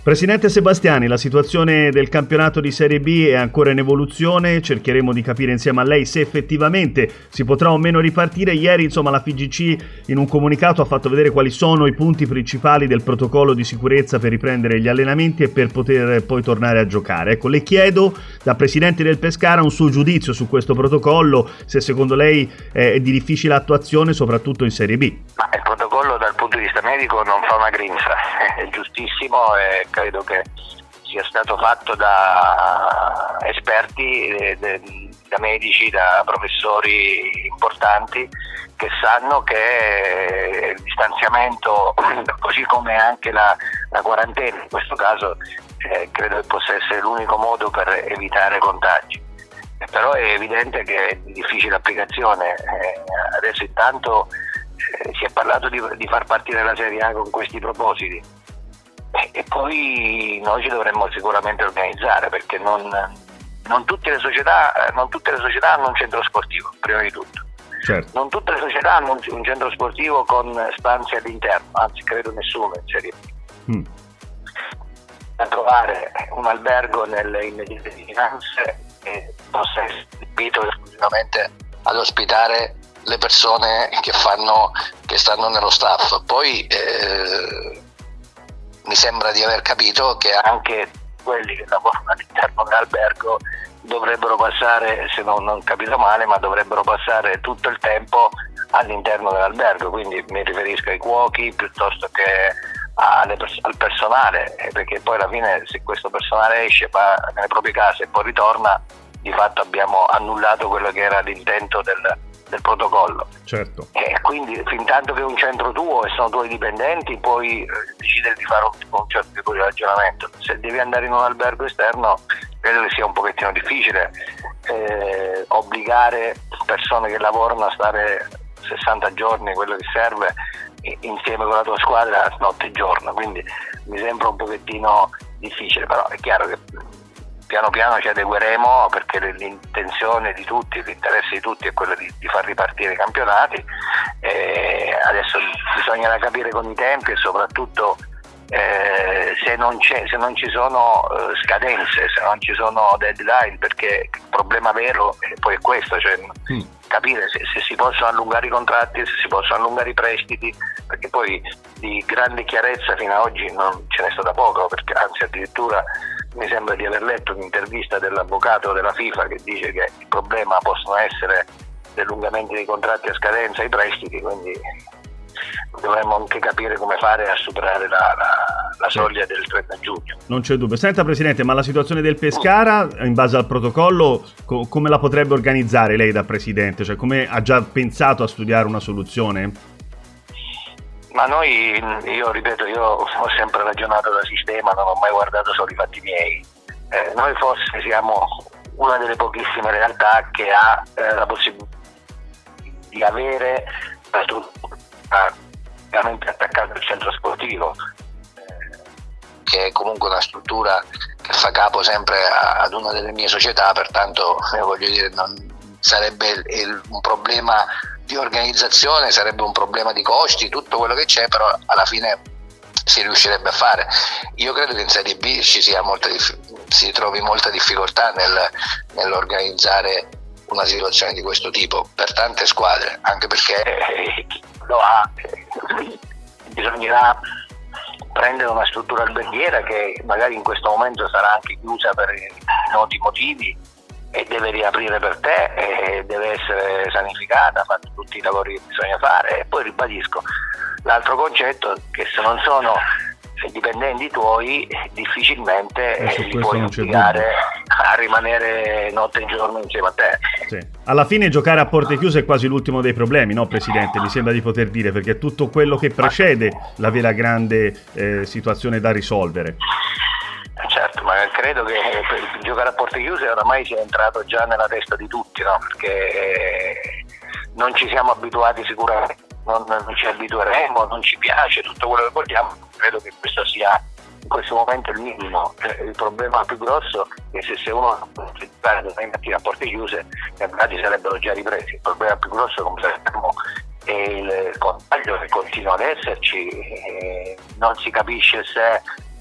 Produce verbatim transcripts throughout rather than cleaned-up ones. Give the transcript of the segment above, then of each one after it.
Presidente Sebastiani, la situazione del campionato di Serie B è ancora in evoluzione, cercheremo di capire insieme a lei se effettivamente si potrà o meno ripartire. Ieri, insomma, la F I G C in un comunicato ha fatto vedere quali sono i punti principali del protocollo di sicurezza per riprendere gli allenamenti e per poter poi tornare a giocare. Ecco, le chiedo, da Presidente del Pescara, un suo giudizio su questo protocollo, se secondo lei è di difficile attuazione, soprattutto in Serie B. Ma il protocollo dal punto di vista medico non fa una grinza, è giustissimo e credo che sia stato fatto da esperti, da medici, da professori importanti che sanno che il distanziamento, così come anche la, la quarantena, in questo caso eh, credo che possa essere l'unico modo per evitare contagi. Però è evidente che è di difficile applicazione. Eh, adesso intanto eh, si è parlato di, di far partire la Serie A con questi propositi e, e poi noi ci dovremmo sicuramente organizzare, perché non, non tutte le società non tutte le società hanno un centro sportivo, prima di tutto. Certo. Non tutte le società hanno un, un centro sportivo con stanze all'interno, anzi credo nessuno in Serie B. Mm. Da trovare un albergo nelle immediate vicinanze che possa essere adibito esclusivamente ad ospitare le persone che fanno che stanno nello staff. Poi eh, mi sembra di aver capito che anche quelli che lavorano all'interno dell'albergo dovrebbero passare, se non ho capito male, ma dovrebbero passare tutto il tempo all'interno dell'albergo, quindi mi riferisco ai cuochi piuttosto che alle pers- al personale, perché poi alla fine se questo personale esce, va nelle proprie case e poi ritorna, di fatto abbiamo annullato quello che era l'intento del, del protocollo. Certo. E quindi fin tanto che è un centro tuo e sono tuoi dipendenti, puoi eh, decidere di fare un, un certo tipo di ragionamento. Se devi andare in un albergo esterno, credo che sia un pochettino difficile eh, obbligare persone che lavorano a stare sessanta giorni, quello che serve, insieme con la tua squadra notte e giorno, quindi mi sembra un pochettino difficile, però è chiaro che piano piano ci adegueremo, perché l'intenzione di tutti, l'interesse di tutti è quello di, di far ripartire i campionati. E adesso bisognerà capire con i tempi e soprattutto eh, se non c'è, se non ci sono eh, scadenze, se non ci sono deadline, perché il problema vero eh, poi è questo, cioè mm. capire se, se si possono allungare i contratti, se si possono allungare i prestiti, perché poi di grande chiarezza fino ad oggi non ce n'è stata poco, perché anzi addirittura mi sembra di aver letto un'intervista dell'avvocato della FIFA che dice che il problema possono essere gli allungamenti dei contratti a scadenza, i prestiti, quindi dovremmo anche capire come fare a superare la, la, la soglia del trenta giugno. Non c'è dubbio. Senta Presidente, ma la situazione del Pescara, in base al protocollo, co- come la potrebbe organizzare lei da Presidente? Cioè, come ha già pensato a studiare una soluzione? Ma noi, io ripeto, io ho sempre ragionato da sistema, non ho mai guardato solo i fatti miei. Eh, noi forse siamo una delle pochissime realtà che ha eh, la possibilità di avere la struttura veramente attaccata al centro sportivo, eh, che è comunque una struttura che fa capo sempre a, ad una delle mie società, pertanto eh, voglio dire, non sarebbe il, il, un problema di organizzazione, sarebbe un problema di costi, tutto quello che c'è, però alla fine si riuscirebbe a fare. Io credo che in Serie B ci sia molta dif- si trovi molta difficoltà nel, nell'organizzare una situazione di questo tipo per tante squadre, anche perché eh, lo ha, eh, bisognerà prendere una struttura alberghiera che magari in questo momento sarà anche chiusa per i noti motivi e deve riaprire per te e deve essere sanificata, fatti tutti i lavori che bisogna fare. E poi ribadisco l'altro concetto, che se non sono dipendenti tuoi difficilmente eh, li puoi obbligare a rimanere notte e giorno insieme a te. Sì. Alla fine giocare a porte chiuse è quasi l'ultimo dei problemi, no Presidente? Mi sembra di poter dire, perché è tutto quello che precede la vera grande eh, situazione da risolvere. Certo, ma credo che per giocare a porte chiuse oramai sia entrato già nella testa di tutti, no? Perché non ci siamo abituati sicuramente, non, non ci abitueremo, non ci piace tutto quello che vogliamo. Credo che questo sia in questo momento il minimo. Il problema più grosso è che se uno non può giocare domani mattina a porte chiuse, i campionati sarebbero già ripresi. Il problema più grosso, come sappiamo, è il contagio che continua ad esserci, non si capisce se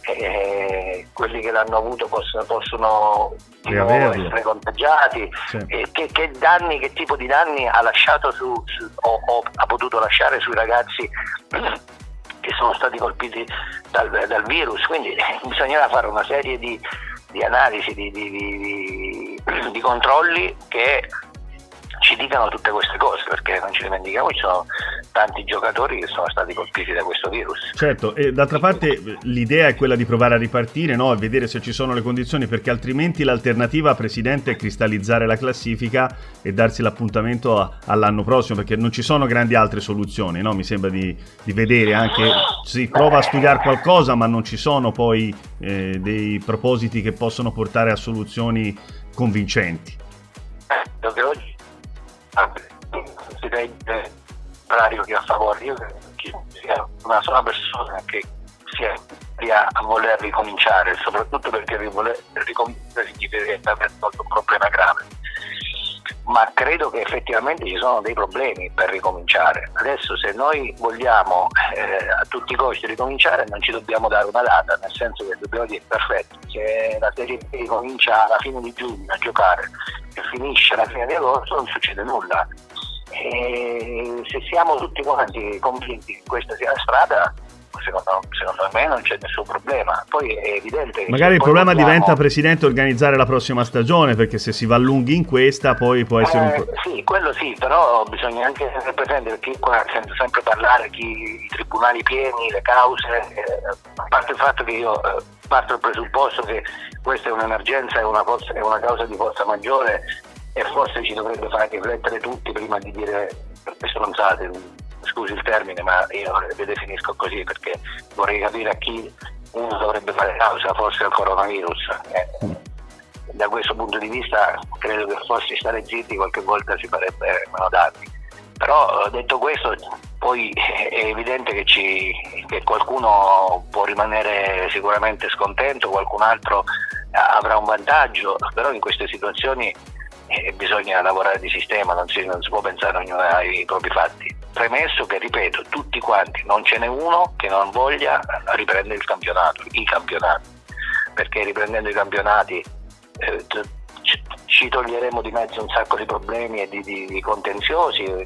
eh, quelli che l'hanno avuto possono, possono di nuovo riaverlo, essere contagiati, sì. e che, che danni, che tipo di danni ha lasciato su, su o, o ha potuto lasciare sui ragazzi che sono stati colpiti dal, dal virus. Quindi bisognerà fare una serie di, di analisi, di, di, di, di controlli che ci dicano tutte queste cose, perché non ci dimentichiamo, ci sono tanti giocatori che sono stati colpiti da questo virus. Certo, e d'altra parte l'idea è quella di provare a ripartire, no? E vedere se ci sono le condizioni, perché altrimenti l'alternativa, Presidente, è cristallizzare la classifica e darsi l'appuntamento a, all'anno prossimo, perché non ci sono grandi altre soluzioni, no? Mi sembra di, di vedere anche, si prova a studiare qualcosa, ma non ci sono poi eh, dei propositi che possono portare a soluzioni convincenti. Perché oggi si vede orario che a favore, io credo che sia una sola persona che sia a voler ricominciare, soprattutto perché voler ricominciare significa aver tolto un problema grave, ma credo che effettivamente ci sono dei problemi per ricominciare. Adesso, se noi vogliamo eh, a tutti i costi ricominciare, non ci dobbiamo dare una data, nel senso che dobbiamo dire perfetto, se la Serie B comincia alla fine di giugno a giocare e finisce alla fine di agosto, non succede nulla. E se siamo tutti quanti convinti che questa sia la strada, secondo, secondo me non c'è nessun problema. Poi è evidente che magari il problema vogliamo... diventa, Presidente, organizzare la prossima stagione, perché se si va lunghi in questa poi può essere eh, un po'... Sì, quello sì, però bisogna anche tenere presente, perché qua sento sempre parlare chi, i tribunali pieni, le cause, eh, a parte il fatto che io eh, parto dal presupposto che questa è un'emergenza, è una, forza, è una causa di forza maggiore, e forse ci dovrebbe fare riflettere tutti prima di dire stronzate, scusi il termine, ma io le definisco così perché vorrei capire a chi uno dovrebbe fare causa, forse al coronavirus. Eh, da questo punto di vista credo che forse stare zitti qualche volta si farebbe meno danni. Però detto questo, poi è evidente che, ci, che qualcuno può rimanere sicuramente scontento, qualcun altro avrà un vantaggio, però in queste situazioni eh, bisogna lavorare di sistema, non si, non si può pensare ognuno ai propri fatti. Premesso che, ripeto, tutti quanti, non ce n'è uno che non voglia riprendere il campionato, i campionati, perché riprendendo i campionati eh, ci toglieremo di mezzo un sacco di problemi e di, di, di contenziosi,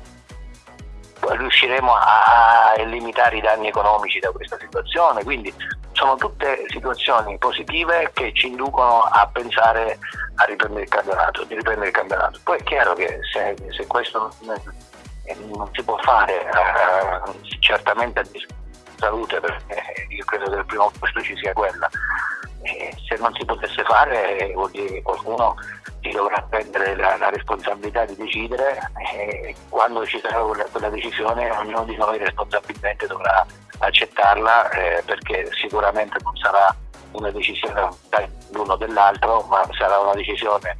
riusciremo a, a limitare i danni economici da questa situazione, quindi sono tutte situazioni positive che ci inducono a pensare a riprendere il campionato, di riprendere il campionato. Poi è chiaro che se, se questo non, non si può fare eh, certamente a salute, perché io credo che al primo posto ci sia quella, e se non si potesse fare vuol dire che qualcuno si dovrà prendere la, la responsabilità di decidere, e quando ci sarà quella, quella decisione ognuno di noi responsabilmente dovrà accettarla, eh, perché sicuramente non sarà una decisione dell'uno o dell'altro, ma sarà una decisione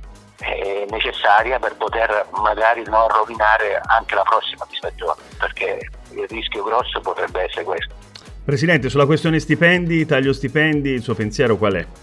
eh, necessaria per poter magari non rovinare anche la prossima stagione, perché il rischio grosso potrebbe essere questo. Presidente, sulla questione stipendi, taglio stipendi, il suo pensiero qual è?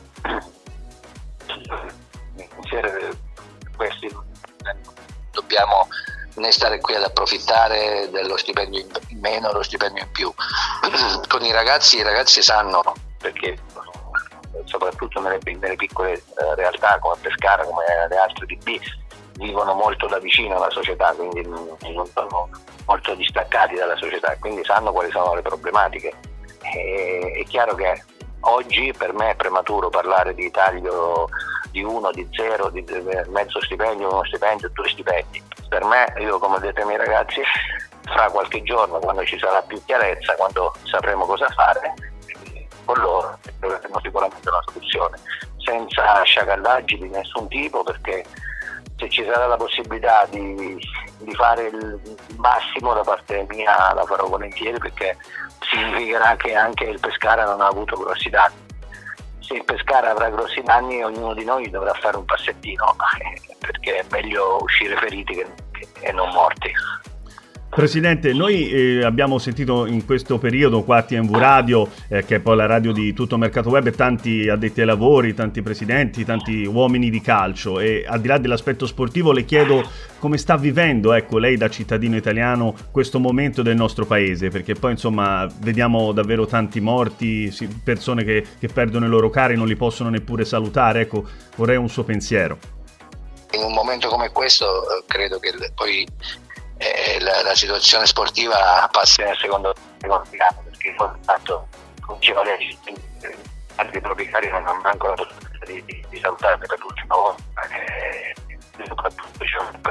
Il pensiero è questi, dobbiamo né stare qui ad approfittare dello stipendio in meno o lo stipendio in più. Con i ragazzi, i ragazzi sanno, perché soprattutto nelle, nelle piccole eh, realtà come Pescara, come le altre D B, vivono molto da vicino alla società, quindi non sono molto distaccati dalla società, quindi sanno quali sono le problematiche. E, è chiaro che oggi per me è prematuro parlare di taglio di uno, di zero, di mezzo stipendio, uno stipendio, due stipendi. Per me, io come ho detto ai miei ragazzi, fra qualche giorno, quando ci sarà più chiarezza, quando sapremo cosa fare, con loro troveremo sicuramente una soluzione, senza sciacallaggi di nessun tipo, perché se ci sarà la possibilità di, di fare il massimo da parte mia la farò volentieri, perché significherà che anche il Pescara non ha avuto grossi danni. Se il Pescara avrà grossi danni, ognuno di noi dovrà fare un passettino, perché è meglio uscire feriti che, che, e non morti. Presidente, noi eh, abbiamo sentito in questo periodo qua a T M V Radio, eh, che è poi la radio di tutto Mercato Web, tanti addetti ai lavori, tanti presidenti, tanti uomini di calcio, e al di là dell'aspetto sportivo le chiedo come sta vivendo, ecco, lei da cittadino italiano questo momento del nostro paese, perché poi insomma vediamo davvero tanti morti, persone che, che perdono i loro cari, non li possono neppure salutare, ecco, vorrei un suo pensiero. In un momento come questo credo che poi Eh, la, la situazione sportiva passa nel secondo, secondo piano, perché tanto come diceva lei, altri proprietari non hanno manco la possibilità di, di, di salutarmi per l'ultima volta, eh, soprattutto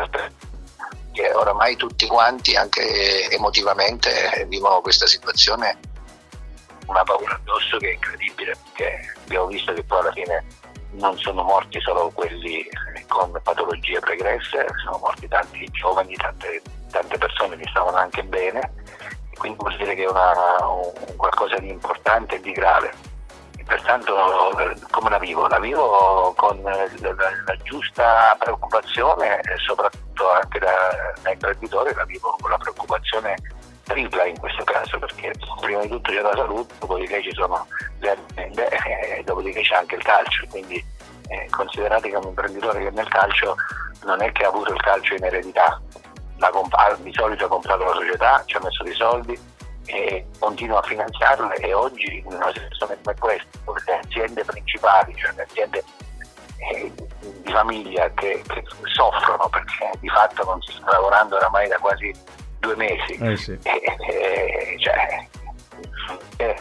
che oramai tutti quanti anche emotivamente vivono questa situazione, una paura addosso che è incredibile, perché abbiamo visto che poi alla fine non sono morti solo quelli con patologie pregresse, sono morti tanti giovani, tante, tante persone che stavano anche bene, e quindi vuol dire che è una, un, qualcosa di importante e di grave. E pertanto come la vivo? La vivo con la, la, la giusta preoccupazione, e soprattutto anche da, da imprenditore la vivo con la preoccupazione tripla in questo caso, perché prima di tutto c'è la salute, dopodiché ci sono le aziende e dopodiché c'è anche il calcio, quindi eh, considerate che un imprenditore che nel calcio non è che ha avuto il calcio in eredità, la comp- di solito ha comprato la società, ci ha messo dei soldi e continua a finanziarla, e oggi in una situazione come questa, dove le aziende principali, cioè le aziende eh, di famiglia che, che soffrono perché di fatto non si sta lavorando oramai da quasi due mesi, eh sì. e, e, cioè, eh,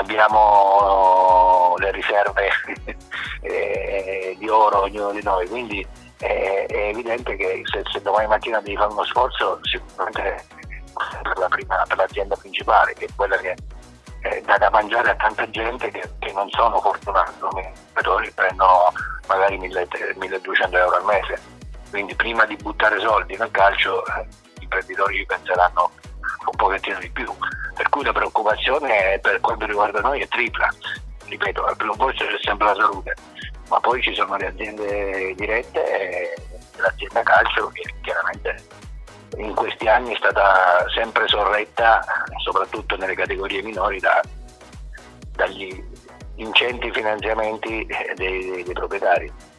abbiamo le riserve eh, di oro ognuno di noi, quindi eh, è evidente che se, se domani mattina devi fare uno sforzo, sicuramente per, la prima, per l'azienda principale, che è quella che eh, dà da mangiare a tanta gente che, che non sono fortunati come giocatori, prendono magari milleduecento euro al mese, quindi prima di buttare soldi nel calcio gli imprenditori ci penseranno un pochettino di più, per cui la preoccupazione per quanto riguarda noi è tripla. Ripeto, al primo posto c'è sempre la salute, ma poi ci sono le aziende dirette e l'azienda calcio che chiaramente in questi anni è stata sempre sorretta, soprattutto nelle categorie minori, da, dagli ingenti finanziamenti dei, dei, dei proprietari.